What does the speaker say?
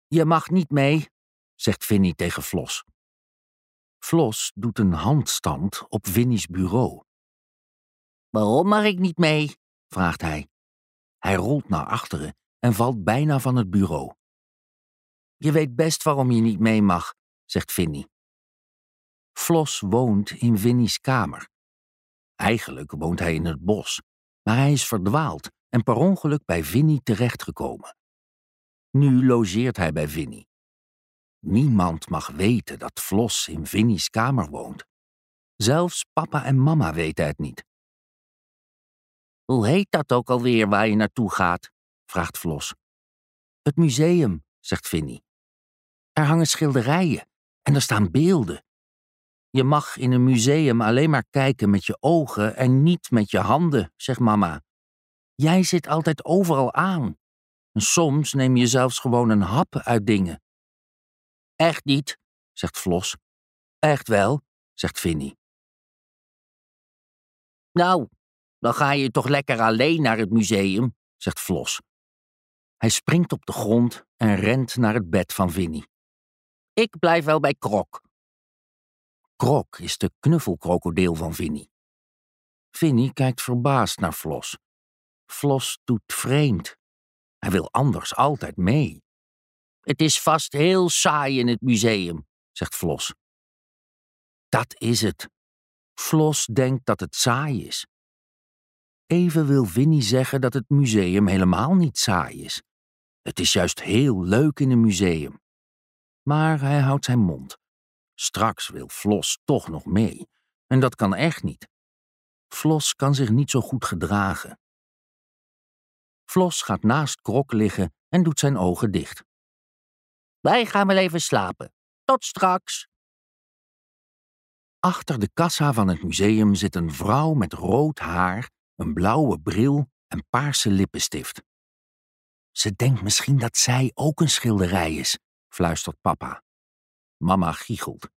Je mag niet mee, zegt Vinnie tegen Flos. Flos doet een handstand op Vinnie's bureau. Waarom mag ik niet mee? Vraagt hij. Hij rolt naar achteren en valt bijna van het bureau. Je weet best waarom je niet mee mag, zegt Vinnie. Flos woont in Vinnie's kamer. Eigenlijk woont hij in het bos, maar hij is verdwaald en per ongeluk bij Vinnie terechtgekomen. Nu logeert hij bij Vinnie. Niemand mag weten dat Flos in Vinnie's kamer woont. Zelfs papa en mama weten het niet. Hoe heet dat ook alweer waar je naartoe gaat? Vraagt Flos. Het museum, zegt Vinnie. Er hangen schilderijen en er staan beelden. Je mag in een museum alleen maar kijken met je ogen en niet met je handen, zegt mama. Jij zit altijd overal aan. En soms neem je zelfs gewoon een hap uit dingen. Echt niet, zegt Flos. Echt wel, zegt Vinnie. Nou, dan ga je toch lekker alleen naar het museum, zegt Flos. Hij springt op de grond en rent naar het bed van Vinnie. Ik blijf wel bij Krok. Krok is de knuffelkrokodil van Vinnie. Vinnie kijkt verbaasd naar Flos. Flos doet vreemd. Hij wil anders altijd mee. Het is vast heel saai in het museum, zegt Flos. Dat is het. Flos denkt dat het saai is. Even wil Vinnie zeggen dat het museum helemaal niet saai is. Het is juist heel leuk in een museum. Maar hij houdt zijn mond. Straks wil Flos toch nog mee. En dat kan echt niet. Flos kan zich niet zo goed gedragen. Flos gaat naast Krok liggen en doet zijn ogen dicht. Wij gaan wel even slapen. Tot straks. Achter de kassa van het museum zit een vrouw met rood haar, een blauwe bril en paarse lippenstift. Ze denkt misschien dat zij ook een schilderij is, fluistert papa. Mama giechelt.